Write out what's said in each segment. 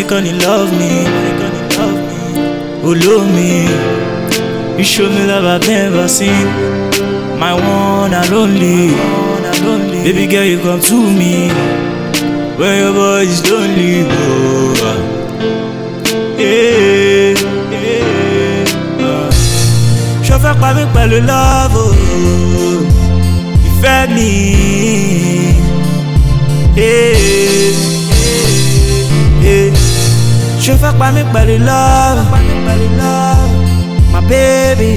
nìkan ni love me. Olóò mi, you show me love I've never seen. My one and only. Baby girl, you come to me when your boy is lonely. Ṣó fẹ́ pa mí pẹ̀lú love o, ìfẹ́ mi. Ṣó fẹ́ pa mí pẹ̀lú love, my baby.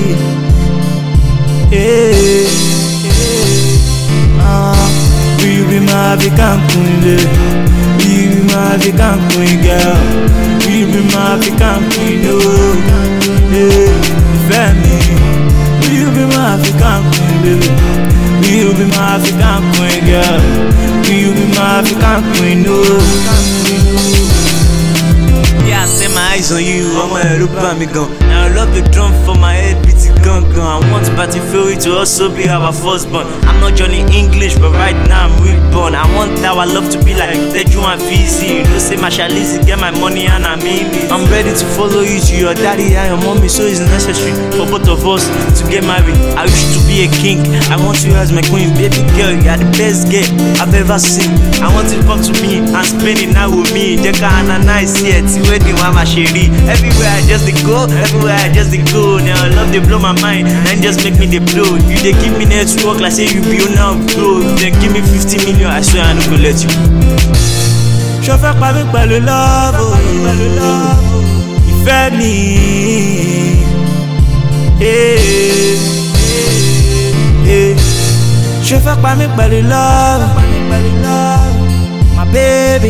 Will you be my African queen, baby? Will you be my African queen, girl? Will you be my African queen, oh? Ìfẹ́ mi. Will you be my African queen, baby? Will you be my African queen, girl? Will you be my African queen, oh? Yeah, I set my eyes on you, ọmọ ẹ̀rù bà mí gan. Now I love the drum for my head beating gangan. I want Battlefield to also be our firstborn. I'm not Johnny English, but right now I'm reborn. I want our love to be like Teju and Fizzy. You know, say Mashalizi, get my money and I mean it. I'm ready to follow you to your daddy and your mommy, so it's necessary for both of us to get married. I wish to be a king, I want you as my queen. Baby girl, you are the best girl I've ever seen. I want you to come to me and spend it now with me. Jeka and a nice yet, wedding with my sherry. Everywhere I just go, everywhere I just go. Now love they blow my mind, and just make me the blow. You they give me network like say you be on now blow. Then give me 50 million, I swear I no go let you. Ṣó fẹ́ pa mí pẹ̀lú love o, ìfẹ́ mi. Ṣó fẹ́ pa mí pẹ̀lú love, my baby.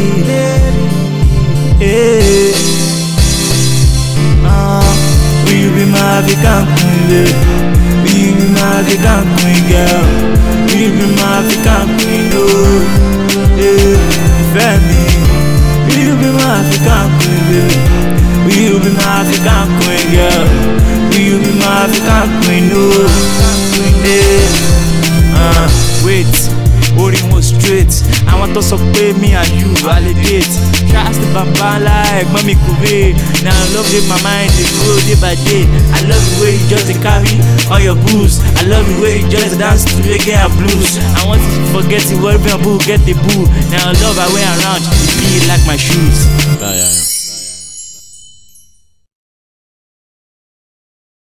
Will you be my African queen, baby? Will you be my African queen, girl? Will you be my African queen, oh? Ìfẹ́ mi. Will you be my African queen, baby? Will you be my African queen, girl? Will you be my African queen, oh? Wait, orí mo straight. Àwọn tó sọ pé me and you validate. Trust the bamba like mommy Kube. Now I love in my mind, they grow day by day. I love the way you just carry all your booze. I love the way you just dance to reggae and blues. I want you to forget it, whatever boo, get the boo. Now I love I wear around, it be like my shoes.